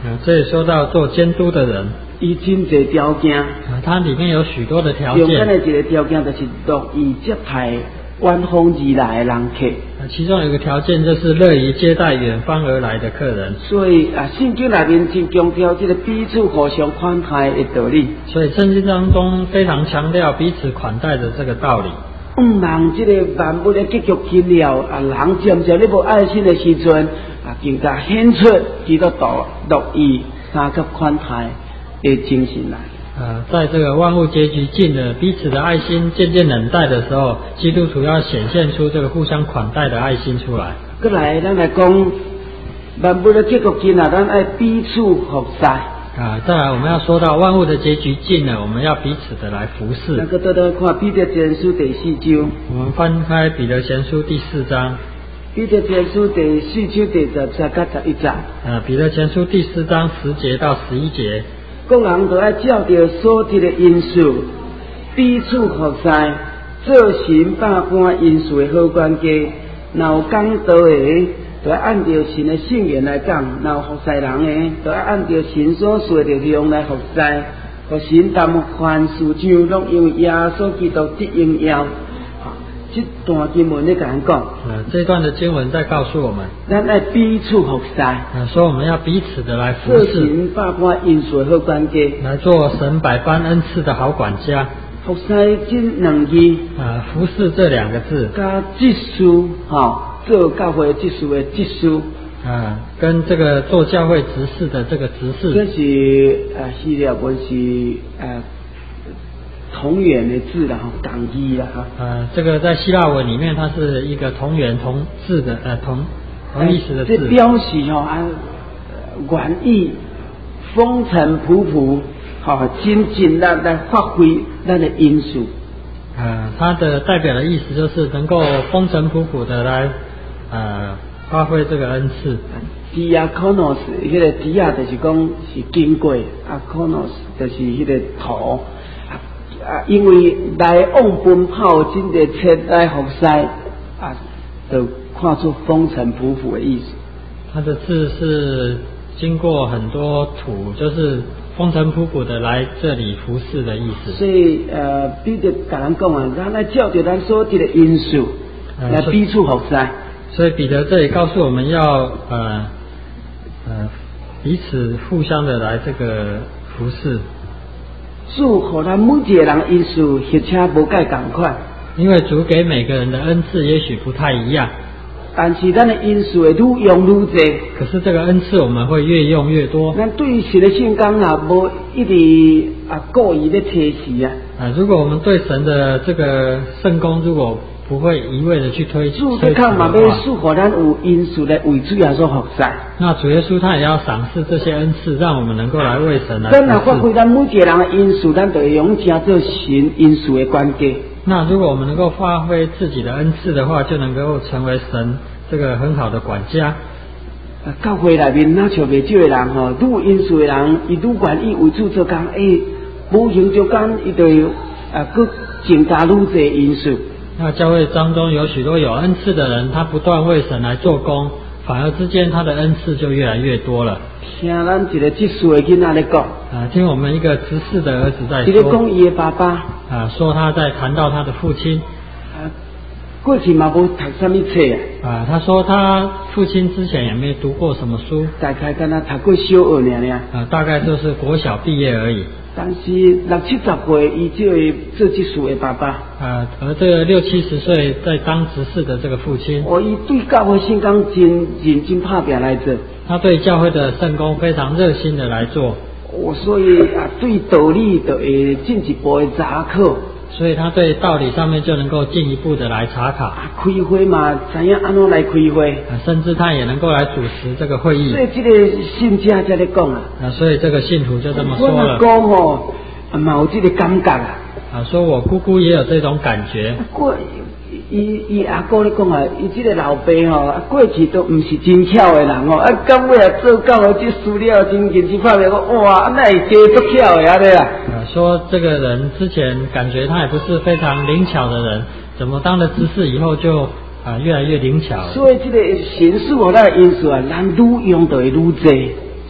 呃，这里说到做监督的人， 伊真侪条件， 呃，它里面有许多的条中间的件。 一个条件就是乐意接待远方而来的人客。 呃，其中有一个条件就是乐于接待远方而来的客人。 所以啊，圣经内面真强调这个彼此互相款待的道理。 所以圣经当中非常强调彼此款待的这个道理。 毋茫这个万物的结局近了，啊，人渐渐咧无爱心的时阵，啊，更加显出基督徒乐意三甲款待的精神来。 呃，在这个万物结局近了，彼此的爱心渐渐冷淡的时候，基督徒要显现出这个互相款待的爱心出来。 过来，咱来讲万物的结局近了，咱爱彼此服侍。 啊，再来我们要说到万物的结局近了，我们要彼此的来服侍。 那个倒倒看彼得前书第四章， 我们翻开彼得前书第四章。 彼得前书第四章第十节到十一节。 呃，彼得前书第四章十节到十一节。 各人都要照着所得的因素，彼此服侍，做神百般因素的好管家。若有讲道的，就要按照神的圣言来讲；若有服侍人的，就要按照神所说的量来服侍。互神担凡事上，拢因为耶稣基督得荣耀。这段经文咧甲咱讲， 呃，这段的经文在告诉我们， 咱爱彼此服侍， 呃，说我们要彼此的来服做侍， 神百般因素的好管家， 来做神百般恩赐的好管家。 服侍这两字， 呃，服侍这两个字， 加职事，吼，做教会职事的职事， 呃，跟这个做教会执事的这个执这事， 是呃希腊文是呃同源的字啦，吼，同义啦，哈。 呃，这个在希腊文里面，它是一个同源同字的，呃，同同意思的字。 这表示吼啊，愿意风尘仆仆，吼，真尽力来发挥咱的因素。 呃，它的代表的意思就是能够风尘仆仆的来，呃，发挥这个恩赐。 diakonos， 迄个 dia 就是讲是经过，啊 konos 就是迄个头。啊，因为来往奔跑，真个切来服侍，啊，就看出风尘仆仆的意思。 它的字是经过很多土，就是风尘仆仆的来这里服侍的意思。 所以呃，彼得甲咱讲啊，咱来照着咱所得的因素来彼此服侍。 所以彼得这里告诉我们要呃呃彼此互相的来这个服侍。 主互咱每一个人因素或且无介共款， 因为主给每个人的恩赐也许不太一样， 但是咱的因素会愈用愈多。 可是这个恩赐我们会越用越多。 咱对神的圣工啊，无一直啊故意咧提示啊。 啊，如果我们对神的这个圣工，如果不会一味的去推主推看嘛，要赐予咱有因素来为主耶稣服侍。 那主耶稣他也要赏赐这些恩赐，让我们能够来为神来服咱若发挥咱每一个人的因素，咱就会用成做神因素的关键。 那如果我们能够发挥自己的恩赐的话，就能够成为神这个很好的管家。 啊，教会内面哪像袂少的人吼，愈有因素的人，伊愈愿意为主做工，诶，无形之间伊就啊，佮增加愈侪因素。 那教会当中有许多有恩赐的人，他不断为神来做工，反而之间他的恩赐就越来越多了。 听咱一个执事的囡仔咧讲， 啊，听我们一个执事的儿子在伊咧说， 讲伊的爸爸， 啊，说他在谈到他的父亲， 啊，过去嘛无读什么册啊， 啊，他说他父亲之前也没读过什么书， 大概敢若读过小学尔尔， 啊，大概就是国小毕业而已。 但是六七十岁，伊就会做执事的爸爸。 啊，而这个六七十岁在当执事的这个父亲， 哦，伊对教会圣工真认真拍拼来做。 他对教会的圣工非常热心的来做。 我、哦、所以啊，对道理就会进一步的查考。 所以他对道理上面就能够进一步的来查考。 啊，开会嘛，知影安怎来开会。 啊，甚至他也能够来主持这个会议。 所以这个信者才咧讲啊。 啊，所以这个信徒就这么说了。 我阿公吼，嘛有这个感觉啊。 啊，说我姑姑也有这种感觉。 过，伊伊阿哥咧讲啊，伊这个老爸吼，过去都唔是真巧的人吼，啊，到尾啊做到了这资料真认真拍拼，讲哇，那会加足巧的啊咧啦。 啊，说这个人之前感觉他也不是非常灵巧的人，怎么当了执事以后就啊越来越灵巧了。 所以这个神使我咱的因素啊，咱愈用就会愈多。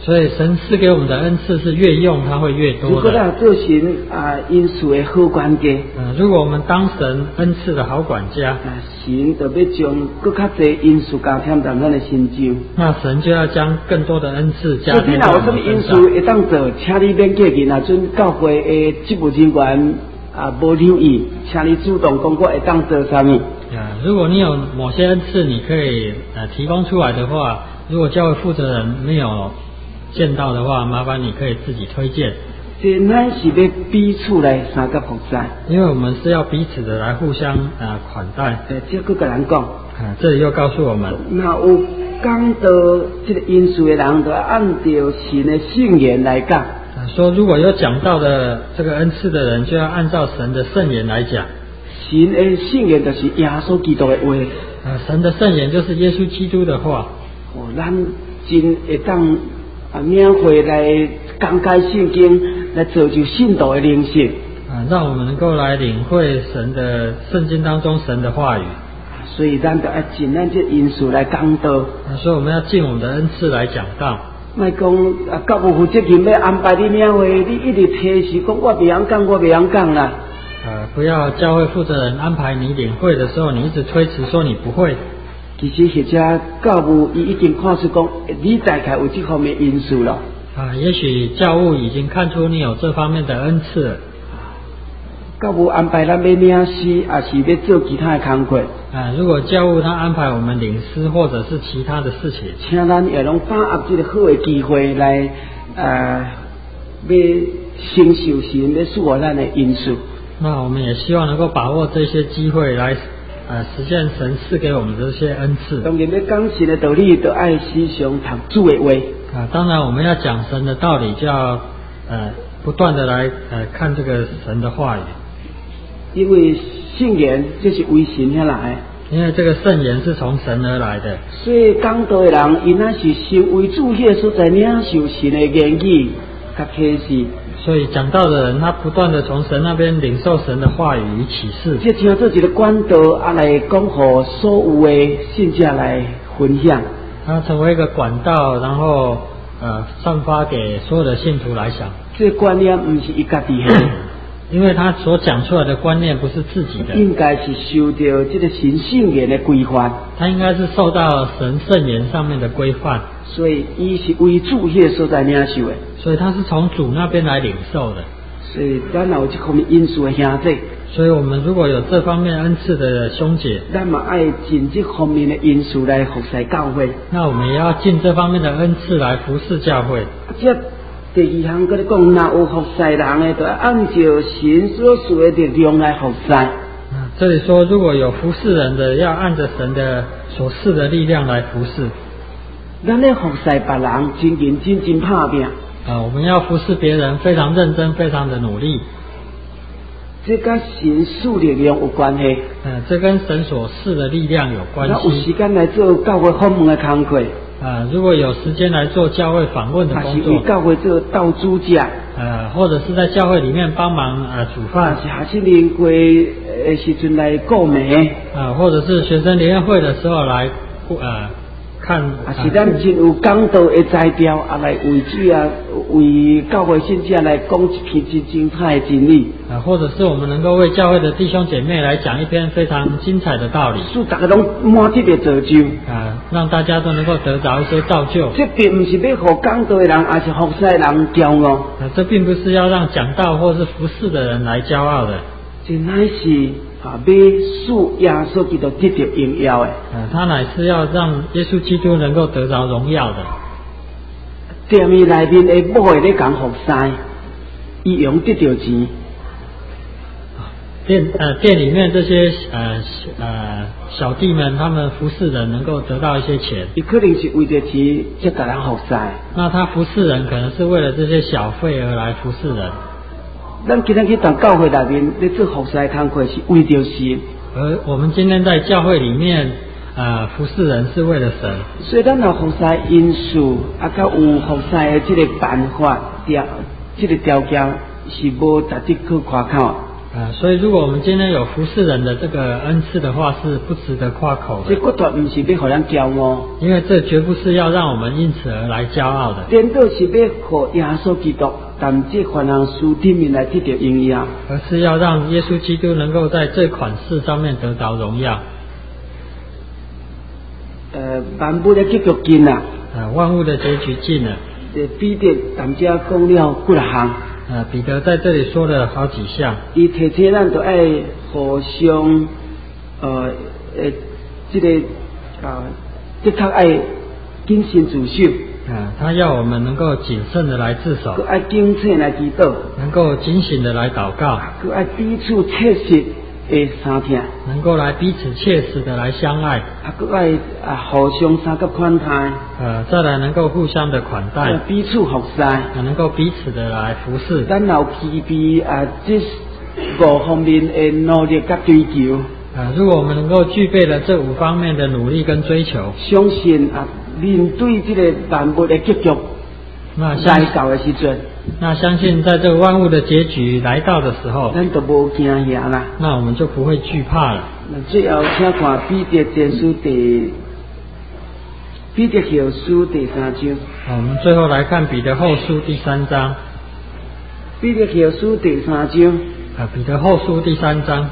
所以神赐给我们的恩赐是越用它会越多的。 如果咱做神啊因素的好管家， 嗯，如果我们当神恩赐的好管家， 啊，神就要将更较多因素加添在咱的身上。 那神就要将更多的恩赐加所以你添在我若有什么因们身上。 素会当做，请你免客气，若准教会的职务人员啊无留意，请你主动讲我会当做啥物。 啊，如果你有某些恩赐，你可以呃提供出来的话，如果教会负责人没有见到的话，麻烦你可以自己推荐。 这咱是要彼此来三甲服侍， 因为我们是要彼此的来互相呃款待。 呃，这个跟人讲， 啊，这里又告诉我们， 那有讲到这个因素的人，就要按照神的圣言来讲。 啊，说如果有讲到的这个恩赐的人，就要按照神的圣言来讲。 神的圣言就是耶稣基督的话。 啊，神的圣言就是耶稣基督的话。 哦，咱真会当啊免费来讲解圣经，来造就信徒的灵性。 啊，让我们能够来领会神的圣经当中神的话语。 所以咱就要尽咱这因素来讲道。 啊，所以我们要尽我们的恩赐来讲道。 莫讲啊，教务负责人要安排你免费，你一直提示讲我袂晓讲，我袂晓讲啦。 呃，不要教会负责人安排你领会的时候，你一直推辞说你不会。 其实或者教务伊已经看出讲，你大概有这方面因素了。 啊，也许教务已经看出你有这方面的恩赐了。 教务安排咱要领诗，还是要做其他的工作。 啊，如果教务他安排我们领诗或者是其他的事情， 请咱也拢把握这个好的机会来，呃，要承受神要赐予咱的因素。 那我们也希望能够把握这些机会来，呃，实现神赐给我们的这些恩赐。 当然要讲神的道理，就爱时常读主的话。 啊，当然我们要讲神的道理，就要呃不断的来呃看这个神的话语。 因为圣言这是为神而来的，因为这个圣言是从神而来的， 所以讲道的人，因那是先为主迄个所在领受神的言语甲启示。 所以讲道的人，他不断的从神那边领受神的话语与启示。 这听做一个管道，啊来讲互所有的信者来分享。 他成为一个管道，然后呃散发给所有的信徒来想。 这个观念不是一家己的。 因为他所讲出来的观念不是自己的， 应该是受到这个神圣言的规范， 他应该是受到神圣言上面的规范， 所以伊是为主迄个所在领受的， 所以他是从主那边来领受的。 所以咱有这方面因素的兄弟， 所以我们如果有这方面恩赐的兄姐， 咱嘛爱尽这方面的因素来服侍教会。 那我们也要尽这方面的恩赐来服侍教会。 这第二项，佮你讲，若有服侍人的，就要按照神所赐的力量来服侍。 啊，这里说，如果有服侍人的，要按着神的所赐的力量来服侍。 咱咧服侍别人，真认真、真拍拼。 啊，我们要服侍别人，非常认真，非常的努力。 这跟神赐力量有关系。 呃，这跟神所赐的力量有关系。 那有时间来做教会访问的工作。 呃，如果有时间来做教会访问的工作， 还是为教会做道主者， 呃，或者是在教会里面帮忙呃煮饭， 是学生联会的时阵来顾暝， 呃，或者是学生联谊会的时候来呃看， 啊，是咱真有讲道的才调，啊来为主啊，为教会信者来讲一篇真精彩的真理， 啊，或者是我们能够为教会的弟兄姐妹来讲一篇非常精彩的道理， 使大家拢满得的造就， 啊，让大家都能够得着一些造就。 这并不是要互讲道的人，还是服侍的人骄傲。 啊，这并不是要让讲道或是服侍的人来骄傲的， 这乃是啊，要使耶稣基督得到荣耀的。 啊，他乃是要让耶稣基督能够得着荣耀的。 店面内面的某个咧讲服侍，伊用得到钱。 店呃店里面这些呃呃小弟们，他们服侍人能够得到一些钱， 伊可能是为着钱才甲人服侍。 那他服侍人可能是为了这些小费而来服侍人。 咱今天去当教会内面咧做服侍的工作，是为着神。 而我们今天在教会里面呃服侍人是为了神。 所以咱有服侍因素，啊，甲有服侍的这个办法条，这个条件是无值得可夸口。 呃，所以如果我们今天有服侍人的这个恩赐的话，是不值得夸口的。 这绝对不是要互咱骄傲， 因为这绝不是要让我们因此而来骄傲的， 颠倒是要互耶稣基督，但这款人书顶面来得到荣耀， 而是要让耶稣基督能够在这款事上面得着荣耀。 呃，万物的结局近啊， 呃，万物的结局近了。 这彼得当家讲了几六项。 呃，彼得在这里说了好几项， 伊提醒咱都爱互相，呃，呃，这个啊，的确爱谨慎自守， 啊，他要我们能够谨慎的来自守， 佮爱警醒来祈祷， 能够警醒的来祷告， 佮爱彼此切实的相听， 能够来彼此切实的来相爱， 啊，佮爱啊互相三个款待， 呃，再来能够互相的款待， 彼此服侍， 呃能够彼此的来服侍。 咱有具备啊这五方面的努力甲追求， 呃，如果我们能够具备了这五方面的努力跟追求， 相信啊面对这个万物的结局那来到的时阵， 那相信在这个万物的结局来到的时候， 咱都无惊吓啦。 那我们就不会惧怕了。 那最后请看彼得前书第彼得后书第三章。 好，我们最后来看彼得后书第三章。 彼得后书第三章。 啊，彼得后书第三章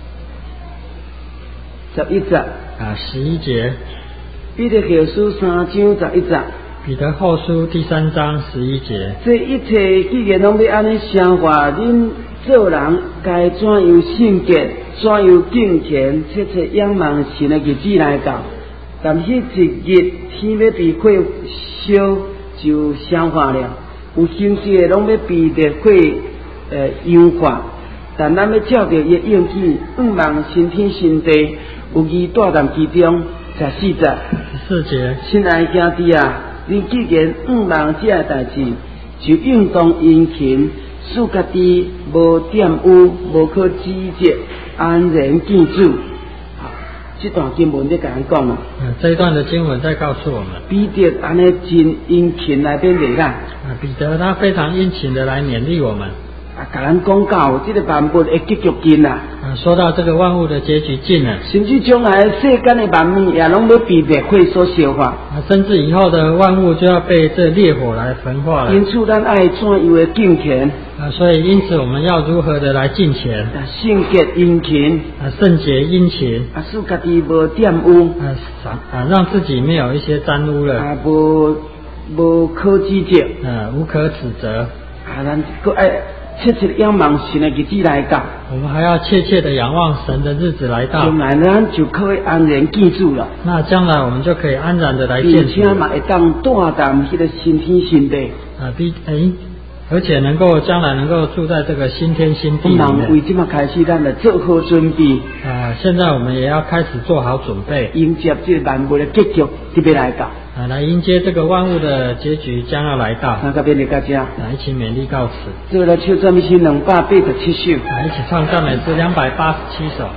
十一节。 啊，十一节。 彼得后书三章十一节。 彼得后书第三章十一节。 这一切既然拢要安尼生活，恁做人该怎样圣洁，怎样敬虔，切切仰望神的日子来到。但迄一日天要被火烧，就消化了。有形质的拢要被烈火呃氧化，但咱要照着伊的应许，仰望新天新地，有义大淡其中。十四节。 十四节。 亲爱兄弟啊！你既然仰望这个代志，就应当殷勤，使家己无玷污，无可指责，安然见主。好，这段经文在甲咱讲啦。 嗯，这一段的经文在告诉我们， 彼得安尼真殷勤来勉励咱。 啊，彼得他非常殷勤的来勉励我们。 啊，甲咱讲到这个万物的结局近啦。 啊，说到这个万物的结局近了， 甚至将来世间的万物也拢要被烈火所消化。 啊，甚至以后的万物就要被这烈火来焚化了。 因此，咱爱怎样的敬虔？ 啊，所以因此我们要如何的来敬虔？ 啊，圣洁殷勤。 啊，圣洁殷勤。 啊，使家己无玷污。 啊，啊，让自己没有一些沾污了。 啊，无无可指责。 呃，无可指责。 啊，咱搁爱切切仰望神的日子来到。 我们还要切切的仰望神的日子来到。 将来咱就可以安然记住了。 那将来我们就可以安然的来见主。 并且嘛会当住淡迄个新天新地。 啊，比诶。而且能够将来能够住在这个新天新地里面。 为这么开始，咱来做好准备。 啊，现在我们也要开始做好准备， 迎接这万物的结局特别来到。 啊，来迎接这个万物的结局将要来到。 那个边的大家， 啊，一起勉励告辞。 这个唱赞美诗两百八十七首。 啊，一起唱赞美诗两百八十七首。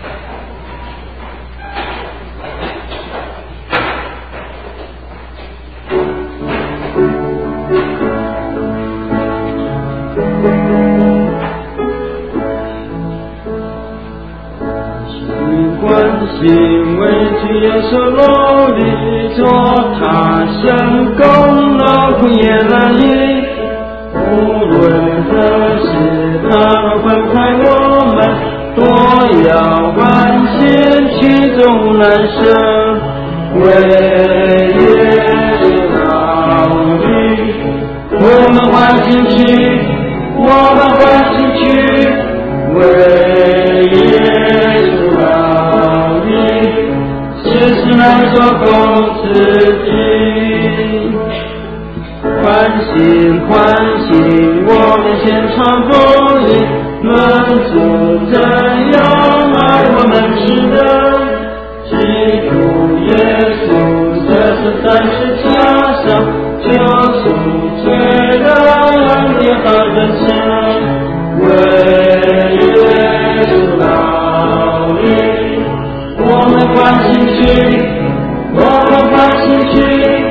因为主耶稣努力做他成功劳苦也难以，无论何时他分开我们，多要欢喜其中难舍，为耶稣劳力，我们欢喜去，我们欢喜去，为耶稣劳力。世事难做公自己，欢喜欢喜，我们先传福音，门主怎样爱我们是的，基督耶稣这是在十字架上救赎罪人的好人生，为耶稣劳力。我们欢喜去，我们欢喜去，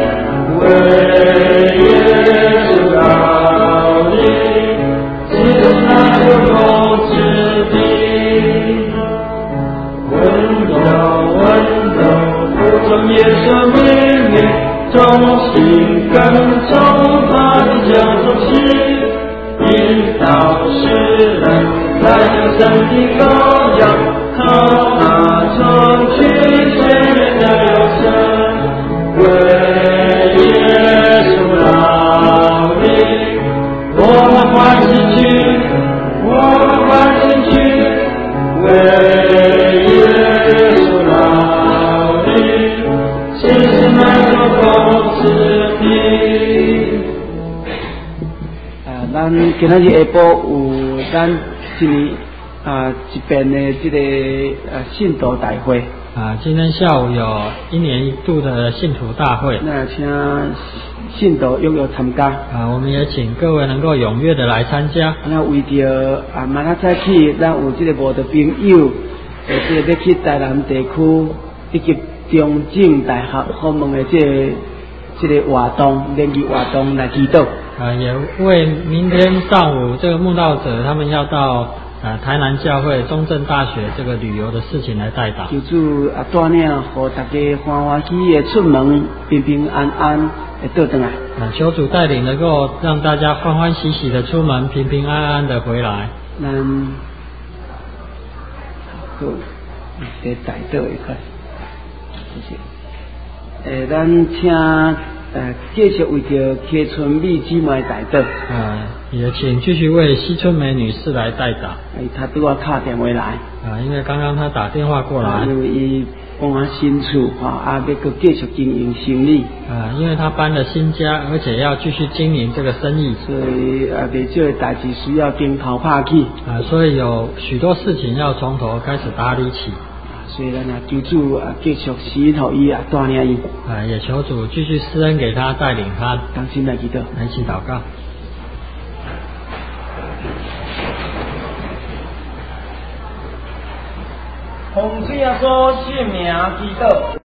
为耶稣劳力，只是那有空之从他的家中起，引导世人来向神的羔羊，靠他从去世的永生，为耶稣劳力，我们欢喜去，我们欢喜去，为耶稣劳力，世世满足奉赐的。啊，咱今仔日下晡有咱一年啊一遍的这个呃信徒大会。 啊，今天下午有一年一度的信徒大会。 那请信徒踊跃参加。 啊，我们也请各位能够踊跃的来参加。 那为着啊，明仔早起，咱有这个无的朋友，呃，这个要去台南地区以及中正大学访问的这个这个活动，联谊活动来祈祷。 啊，也为明天上午这个慕道者他们要到呃台南教会中正大学这个旅游的事情来代祷。 求主啊带领，和大家欢欢喜喜的出门，平平安安的倒转来。 啊，求主带领，能够让大家欢欢喜喜的出门，平平安安的回来。 咱好，在代祷一块，谢谢。诶，咱请呃继续为着溪村美姊妹代祷。 啊，也请继续为西春梅女士来代祷。 诶，她对我打电话来。 啊，因为刚刚她打电话过来。 因为伊搬啊新厝，哈，啊要搁继续经营生意。 啊，因为她搬了新家，而且要继续经营这个生意。 所以啊，袂少的代志需要从头拍起。 啊，所以有许多事情要从头开始打理起。 所以咱啊，求主啊，继续使头伊啊，带领伊。 啊，也求主继续施恩给他，带领他。 当心来祈祷， 来一起祷告。 洪水啊，说姓名祈祷。